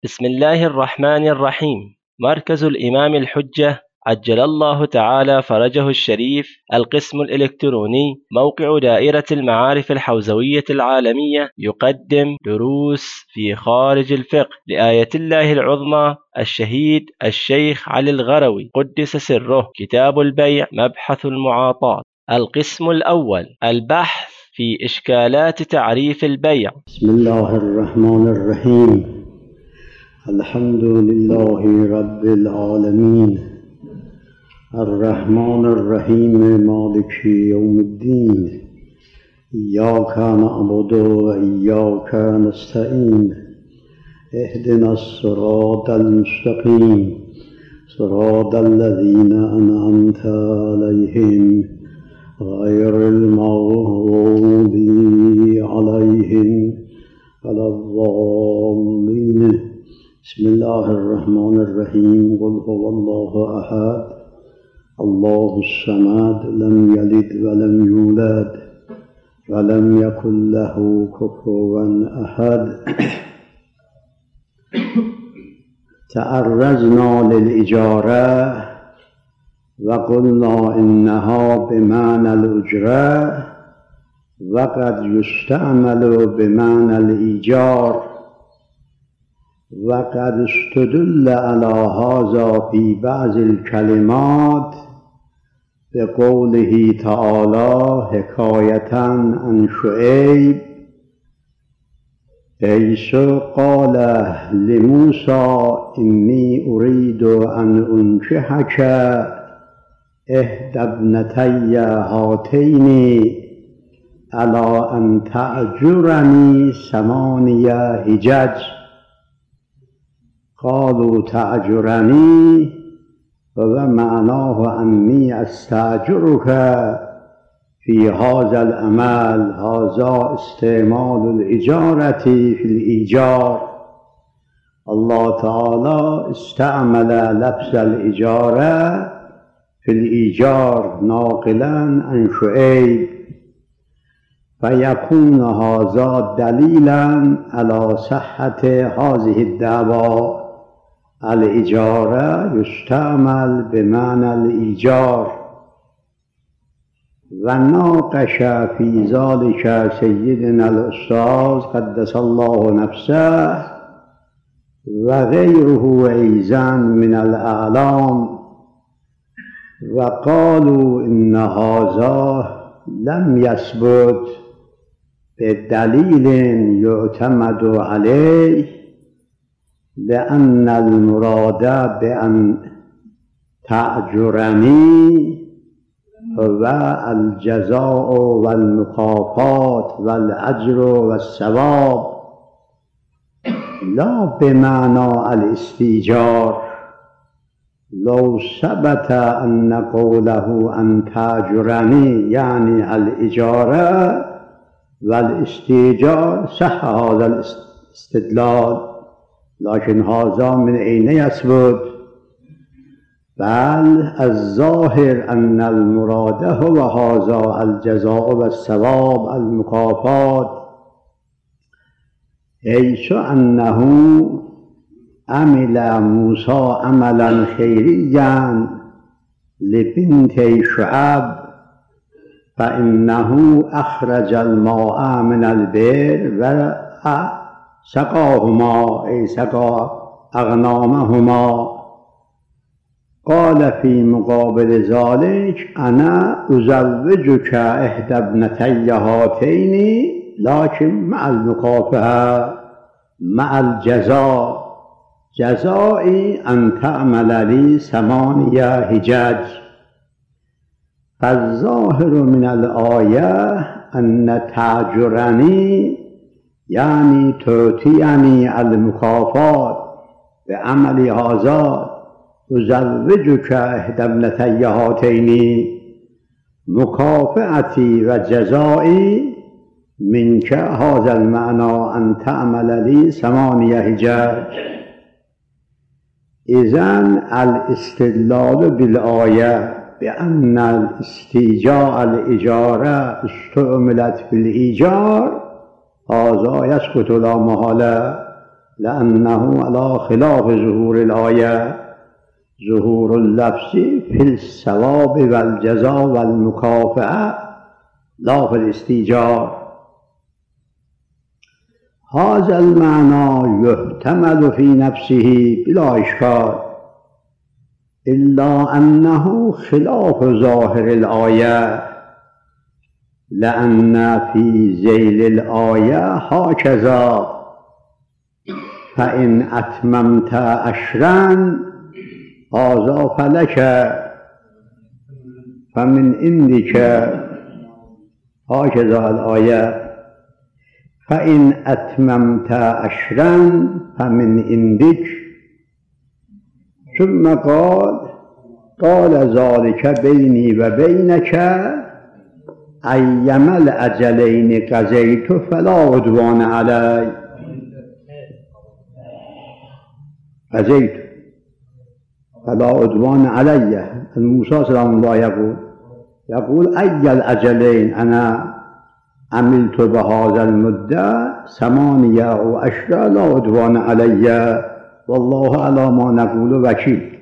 بسم الله الرحمن الرحيم. مركز الإمام الحجة عجل الله تعالى فرجه الشريف، القسم الإلكتروني، موقع دائرة المعارف الحوزوية العالمية، يقدم دروس في خارج الفقه لآية الله العظمى الشهيد الشيخ علي الغروي قدس سره، كتاب البيع، مبحث المعاطاة. القسم الأول، البحث في إشكالات تعريف البيع. بسم الله الرحمن الرحيم. الحمد لله رب العالمين، الرحمن الرحيم، مالك يوم الدين. إياك نعبد وإياك نستعين، اهدنا الصراط المستقيم، صراط الذين أنعمت عليهم غير المغضوب عليهم ولا الضالين. بسم الله الرحمن الرحيم. قل هو الله أحد الله الصمد لم يلد ولم يولد ولم يكن له كفوا أحد. تعرضنا للإجارة وقلنا إنها بمعنى الأجرة، وقد يستعمل بمعنى الإيجار، وقد استدل على هذا في بعض الكلمات بقوله تعالى حكاية عن شعيب حيث قال لموسى إني أريد أن أنكحك إحدى ابنتي هاتين على أن تأجرني 8 حجج. قالوا تأجرني ومعناه أني أستأجرك في هذا العمل. هذا استعمال الإجارة في الإيجار. الله تعالى استعمل لفظ الإجارة في الإيجار ناقلا عن شعيب، فيكون هذا دليلا على صحة هذه الدعوة. الإجارة يستعمل بمعنى الإيجار. وناقش في ذلك سيدنا الأستاذ قدس الله نفسه وغيره أيضا من الأعلام، وقالوا إن هذا لم يثبت بدليل يعتمد عليه، لأن المراد بأن تأجرني هو الجزاء والمكافات والأجر والثواب، لا بمعنى الاستئجار. لو ثبت أن قوله أن تأجرني يعني الإجارة والاستئجار صح هذا الاستدلال، لكن هذا من أين يثبت؟ بل الظاهر أن المراد هو هذا الجزاء والثواب المكافات، حيث أنه عمل موسى عملا خيريا لبنتي شعيب، فإنه أخرج الماء من البئر وسقاهما، أي سقى أغنامهما. قال في مقابل ذلك أنا أزوجك إحدى ابنتي هاتين، لكن مع المكافأة، مع الجزاء. جزائي أن تعمل لي 8 حجج. فالظاهر من الآية أن تأجرني يعني تعطيني المكافات بعمل هذا. أزوجك إحدى ابنتي هاتين، مكافأتي وجزائي منك هذا المعنى أن تعمل لي 8 حجج. إذن الاستدلال بالآية بأن الاستيجاء الإجارة استعملت في الإيجار هذا يسقط لا محالة، لأنه على خلاف ظهور الآية ظهور اللفظ في الثواب والجزاء والمكافأة لا في الاستيجار. هذا المعنى يحتمل في نفسه بلا إشكال، إلا أنه خلاف ظاهر الآية، لأن في ذيل الآية هكذا: فإن أتممت عشرا هذا فلك فمن عندك، هكذا الآية: فإن أتممت عشرا فمن عندك. ثم قال ذلك بيني وبينك أيما الأجلين قضيت فلا عدوان علي. قضيت فلا عدوان علي. موسى سلام الله يقول أي الأجلين أنا عملت بهذا المدة 18 لا عدوان علي، والله على ما نقول وكيل.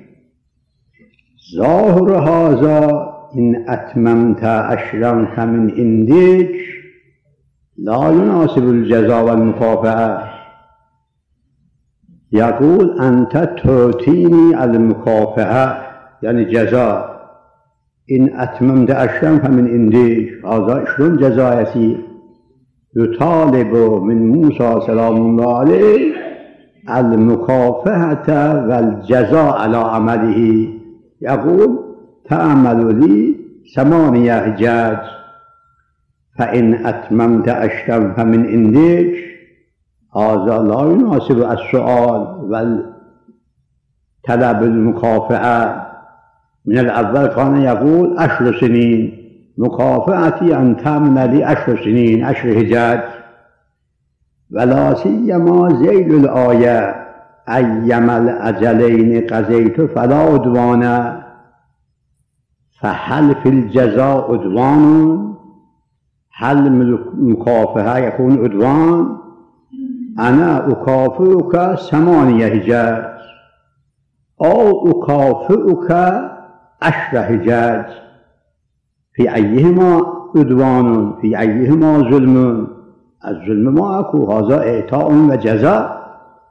ظاهر هذا إن أتممت عشرا فمن عندك لا يناسب الجزاء والمكافأة. يقول أنت تعطيني المكافأة يعني جزاء، إن أتممت عشرا فمن عندك، هذا شلون جزاء يصير؟ يطالب من موسى سلام الله عليه المكافأة والجزاء على عمله. يقول تعمل لي 8 حجاج، فإن أتممت عشرا فمن عندك، هذا لا يناسب السؤال والطلب المكافأة. من الأول كان يقول 10 سنين، مكافأتي أن تعمل لي 10 سنين 10 حجاج. ولا سيما ذيل الآية أيما الأجلين قضيت فلا عدوان، فهل في الجزاء عدوان؟ هل المكافأة يكون عدوان؟ أنا أكافئك 8 حجاج أو أكافئك 10 حجاج، في أيهما عدوان؟ في أيهما ظلم؟ الظلم معك، هذا إعطاء وجزاء.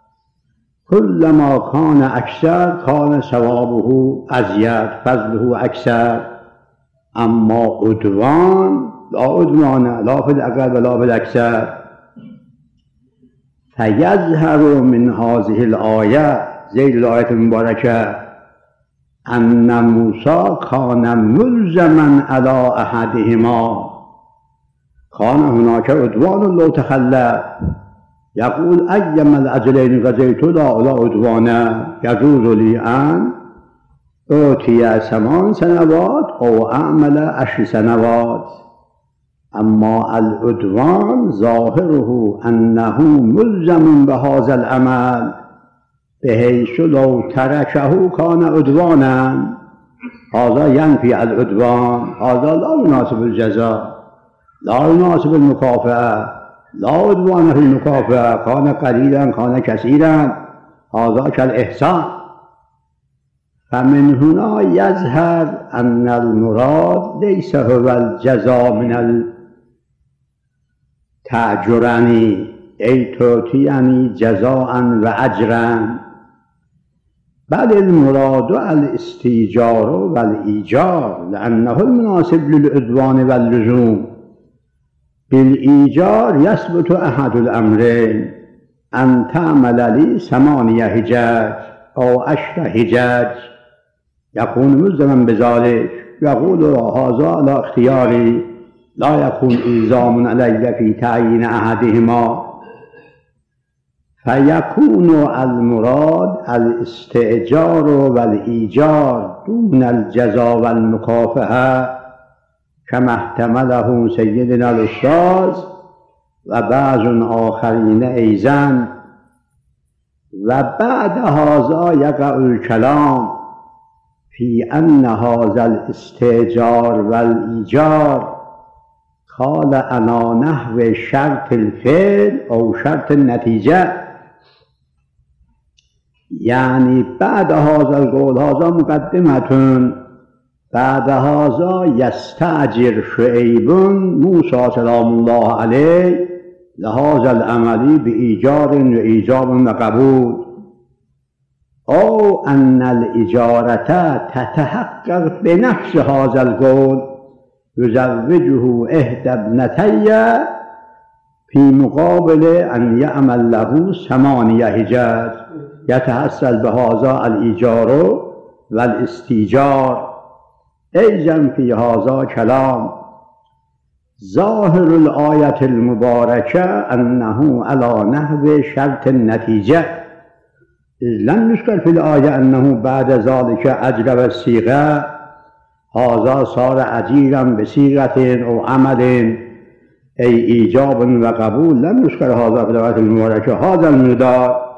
كلما كان أكثر كان ثوابه أزيد، فضله أكثر. أما عدوان لا عدوان، لا في الأقل ولا في الأكثر. فيظهر من هذه الآية ذيل الآية المباركة أن موسى كان ملزما على أحدهما، كان هناك عدوان لو تخلف. يقول أيما الأجلين قضيت لا عدوان، يجوز لي أن أوتي 8 سنوات أو أعمل 10 سنوات. أما العدوان ظاهره أنه ملزم بهذا العمل، بحيث لو تركه كان عدوانا. هذا ينفي العدوان، هذا لا يناسب الجزاء، لا يناسب المكافأة، لا عدوان في المكافأة، كان قليلا كان كثيرا، هذا كالإحسان. فمن هنا يظهر أن المراد ليس هو الجزاء من التأجرني أي تعطيني جزاء وأجرا، بل المراد الاستيجار والإيجار، لأنه المناسب للعدوان واللزوم. بالإيجار يثبت أحد الأمرين: أن تعمل لي 8 حجاج أو 10 حجاج، يكون ملزما بذلك. يقول هذا على اختياري، لا يكون إلزام علي في تعيين أحدهما. فيكون المراد الاستئجار والإيجار دون الجزاء والمكافأة، كما احتمله سيدنا الأستاذ وبعض آخرين أيضا. وبعد هذا يقع الكلام في أن هذا الاستئجار والإيجار قال أنا نحو شرط الفعل أو شرط النتيجة. يعني بعد هذا القول هذا مقدمة بعد هذا يستأجر شعيب موسى سلام الله عليه لهذا العمل بإيجار وإيجاب وقبول، أو أن الإجارة تتحقق بنفس هذا القول يزوجه إحدى ابنتي في مقابل أن يعمل له 8 حجاج يتحصل بهذا الإيجار والاستيجار. أيضا في هذا كلام ظاهر الآية المباركة أنه على نحو شرط النتيجة، إذ لم يذكر في الآية أنه بعد ذلك أجر والصيغة، هذا صار أجيرا بصيغة أو عمل أي إيجاب وقبول، لم يذكر هذا في الآية المباركة. هذا المدار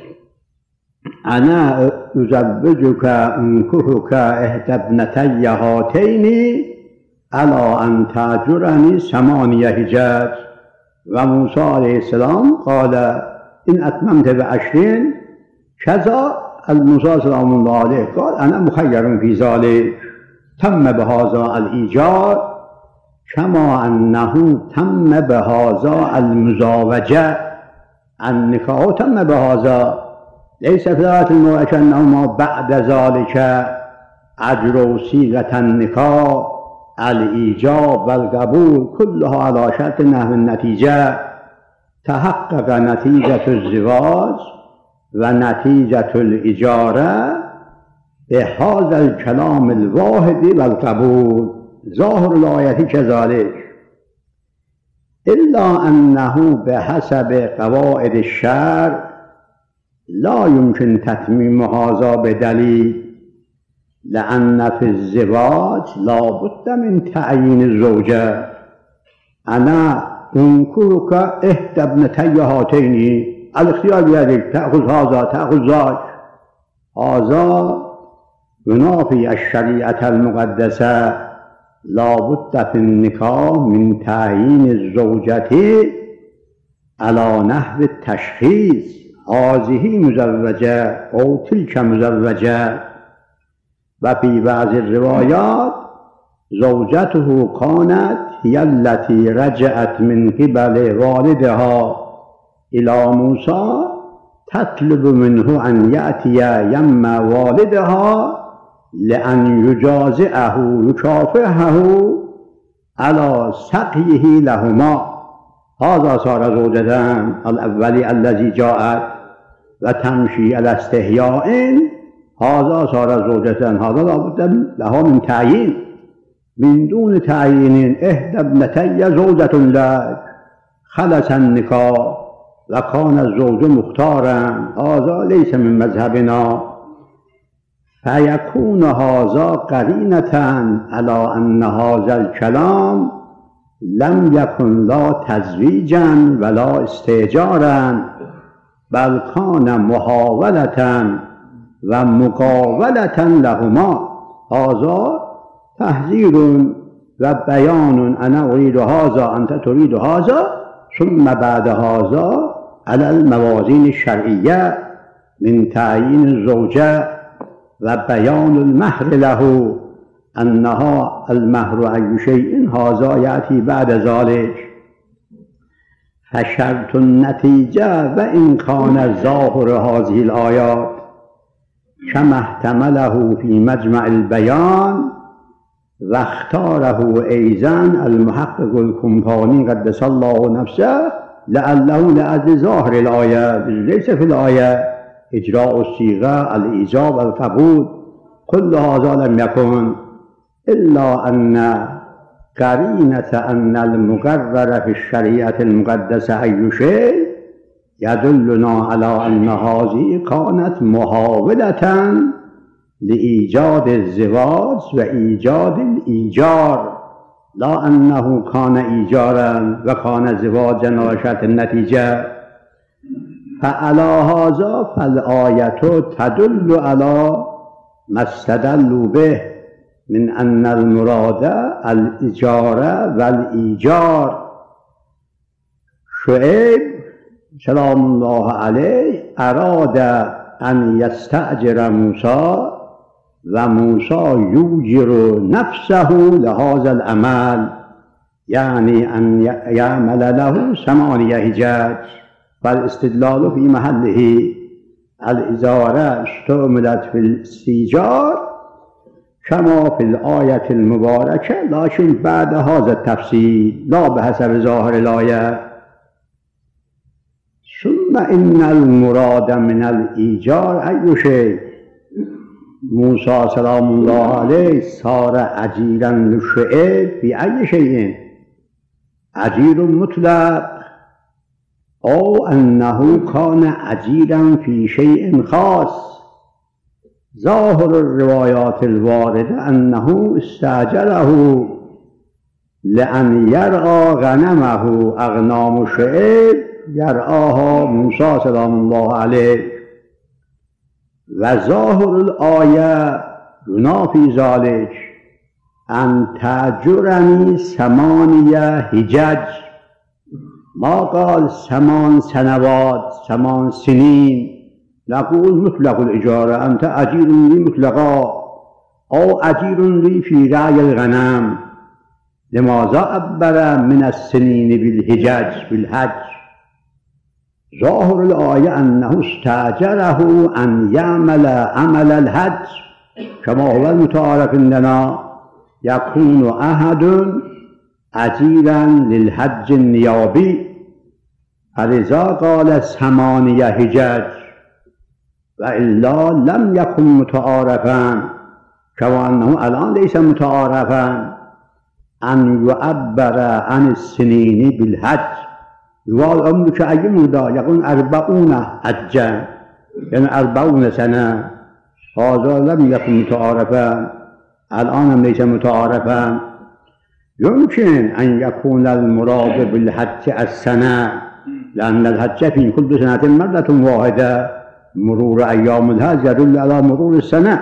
أنا أزوجك أنكحك إحدى ابنتي هاتين على أن تأجرني 8 حجاج. وموسى عليه السلام قال إن أتممت ب20 كذا. الموسى سلام الله عليه قال أنا مخير في ذلك. تم بهذا الإيجار كما أنه تم بهذا المزاوجة، النكاح تم بهذا. ليس في الآية المباركة أنهما بعد ذلك أجروا صيغة النكاح، الإيجاب والقبول كلها على شرط نحو النتيجة. تحقق نتيجة الزواج ونتيجة الإجارة بهذا الكلام الواحد والقبول. ظاهر الآية كذلك، إلا أنه بحسب قواعد الشرع لا يمكن تتميم هذا بدليل، لأن في الزواج لا بد من تعيين الزوجة. أنا أنكحك إحدى ابنتي هاتين، الاختيار بيدك، تأخذ هذا تأخذ ذاك. هذا ينافي الشريعة المقدسة. لا بد في النكاح من تعيين الزوجة على نحو التشخيص، هذه مزوجة أو تلك مزوجة. وفي بعض الروايات زوجته كانت هي التي رجعت من قبل والدها إلى موسى تطلب منه أن يأتي يم والدها لأن يجازئه يكافئه على سقيه لهما. هذا صار زوجتان. الأولي الذي جاءت وتمشي على استحياء، هذا صار زوجتان. هذا لابد له من تعيين. من دون تعيين إحدى ابنتي زوجة لك، خلص النكاح وكان الزوج مختارا، هذا ليس من مذهبنا. فيكون هذا قرينة على أن هذا الكلام لم يكن لا تزويجا ولا استئجارا، بل كان محاولة ومقاولة لهما. هذا تحذير وبيان، أنا أريد هذا أنت تريد هذا، ثم بعد هذا على الموازين الشرعية من تعيين الزوجة وبيان المهر له، أنها المهر أي شيء، هذا يأتي بعد ذلك. فشرط النتيجة وإن كان ظاهر هذه الآيات كما احتمله في مجمع البيان واختاره أيضا المحقق الكمباني قدس الله نفسه لعله لأجل ظاهر الآية، ليس في الآية إجراء الصيغة الإيجاب القبول، كل هذا لم يكن، إلا أن قرينة أن المقرر في الشريعة المقدسة أي شيء يدلنا على أن هذه كانت محاولة لإيجاد الزواج وإيجاد الإيجار، لا أنه كان إيجارا وكان زواجا وشرط النتيجة. فعلى هذا فالآية تدل على ما استدلوا به من أن المراد الإجارة والإيجار. شعيب سلام الله عليه أراد أن يستأجر موسى وموسى يؤجر نفسه لهذا العمل، يعني أن يعمل له 8 حجاج. فالاستدلال في محله. الإجارة استعملت في الاستئجار كما في الآية المباركة، لكن بعد هذا التفصيل لا بحسب ظاهر الآية. ثم إن المراد من الإيجار أي شيء. موسى سلام الله عليه صار أجيرا للشعيب في أي شيء، أجير مطلق أو أنه كان أجيرا في شيء خاص. ظاهر الروايات الواردة أنه استأجره لأن يرعى غنمه، أغنام شعيب يرعاها موسى سلام الله عليه. وظاهر الآية ينافي ذلك، أن تأجرني 8 حجج، ما قال 8 سنوات 8 سنين. نقول مطلق الإجارة، أنت أجير لي مطلقا أو أجير لي في رعي الغنم. لماذا عبر من السنين بالحجج بالحج؟ ظاهر الآية أنه استأجره أن يعمل عمل الحج كما هو المتعارف عندنا، يكون أحد أجيرا للحج النيابي، فلذا قال 8 حجج، وإلا لم يكن متعارفا كما أنه الآن ليس متعارفا أن يعبر عن السنين بالحج. يقال عمرك أي مدة؟ يقول 40 حجا، يعني 40 سنة. هذا لم يكن متعارفا، الآن ليس متعارفا. يمكن أن يكون المراد بالحج السنة، لأن الحج في كل سنة مرة واحدة، مرور أيام الحج يدل على مرور السنة.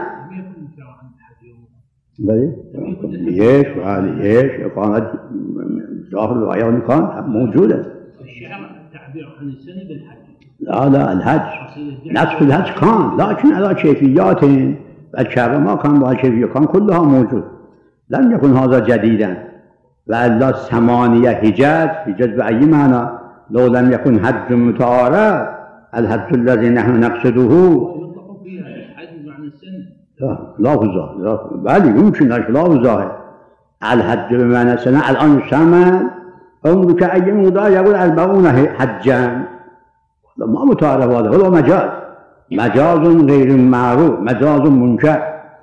ليش كانت ظاهر الآية كانت موجودة. الشعر التعبير عن السنة بالحج. لا الحج نفس الحج كان، لكن على كيفيات. الشعر ما كان بها كيفية، كان كلها موجود، لم يكن هذا جديدا. وإلا 8 حجج بأي معنى؟ لو لم يكن حج متعارف، الحج الذي نحن نقصده يطلق فيها الحج معنى السنة. لا ظاهر، بل يمكن لا ظاهر. الحج بمعنى السنة. الآن السنة عمرك أي مدة؟ يقول 40 حجا، ما متعارف، هذا هو مجاز غير معروف، مجاز منكر.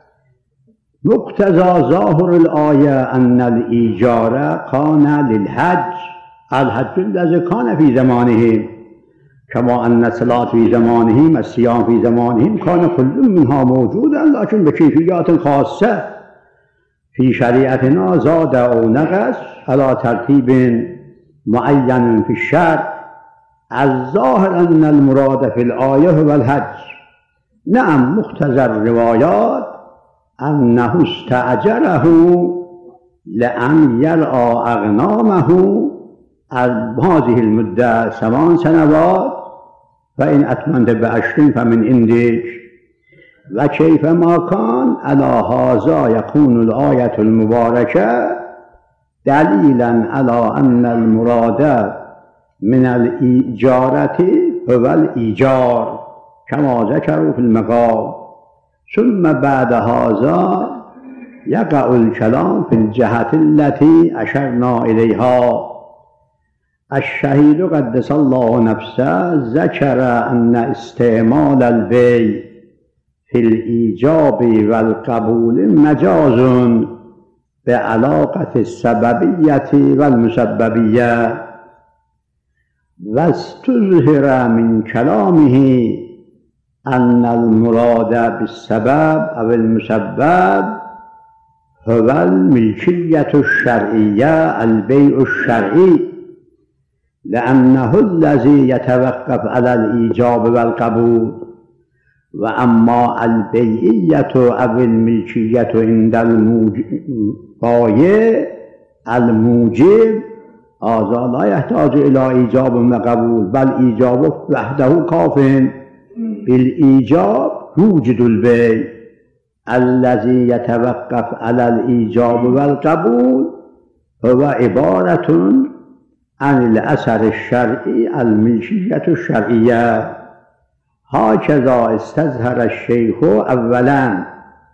مقتضى ظاهر الآية أن الإيجار كان للحج، الحج الذي كان في زمانهم، كما أن الصلاة في زمانهم، الصيام في زمانهم، كان كل منها موجودا لكن بكيفيات خاصة. في شريعتنا زاد أو نقص على ترتيب معين في الشرع. الظاهر أن المراد في الآية هو الحج. نعم، مقتضى الروايات أنه استأجره لأن يرعى أغنامه هذه المدة 8 سنوات، فإن أتممت ب20 فمن عندك. وكيفما كان على هذا يكون الآية المباركة دليلا على أن المراد من الإيجارة هو الإيجار كما ذكروا في المقام. ثم بعد هذا يقع الكلام في الجهة التي أشرنا إليها. الشهيد قدس الله نفسه ذكر أن استعمال البيع في الإيجاب والقبول مجاز بعلاقة السببية والمسببية، واستظهر من كلامه أن المراد بالسبب أو المسبب هو الملكية الشرعية، البيع الشرعي، لأنه الذي يتوقف على الإيجاب والقبول. وأما البيعية أو الملكية عند البائع الموجب، هذا لا يحتاج إلى إيجاب وقبول، بل إيجابه وحده كاف. بالإيجاب يوجد البيع الذي يتوقف على الإيجاب والقبول هو عبارة عن الأثر الشرعي الملكية الشرعية. هكذا استظهر الشيخ أولا،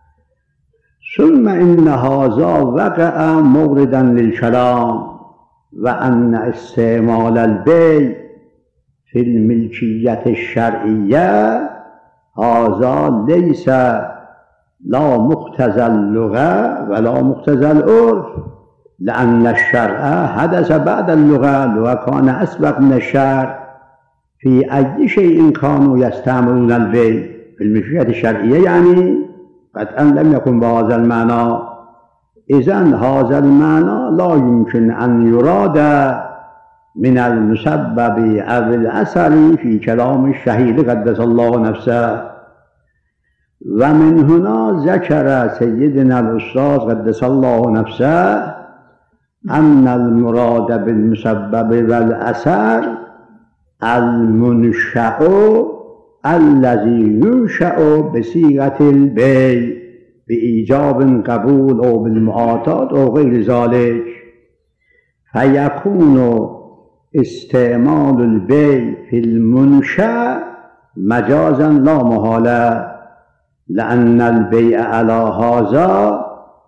ثم إن هذا وقع موردا للكلام، وأن استعمال البيع في الملكية الشرعية هذا ليس لا مقتضى اللغة ولا مقتضى العرف، لأن الشرع حدث بعد اللغة وكان أسبق من الشرع. في أي شيء كانوا يستعملون البيع في الملكية الشرعية، يعني قطعا لم يكن بهذا المعنى. إذن هذا المعنى لا يمكن أن يراد من المسبب أو الأثر في كلام الشهيد قدس الله نفسه. ومن هنا ذكر سيدنا الأستاذ قدس الله نفسه أن المراد بالمسبب والأثر المنشأ الذي ينشأ بصيغة البيع بإيجاب قبول أو بالمعاطات أو غير ذلك، فيكون استعمال البيع في المنشأ مجازا لا محالة، لأن البيع على هذا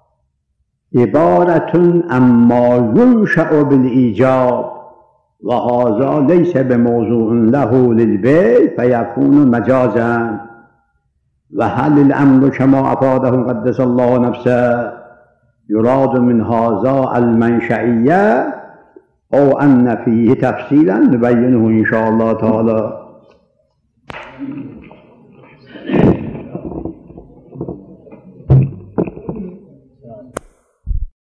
عبارة عما ينشأ بالإيجاب، وهذا ليس بموضوع له للبيع فيكون مجازا. وهل الأمر كما أفاده قدس الله نفسه يراد من هذا المنشئية أو أن فيه تفصيلا نبينه إن شاء الله تعالى.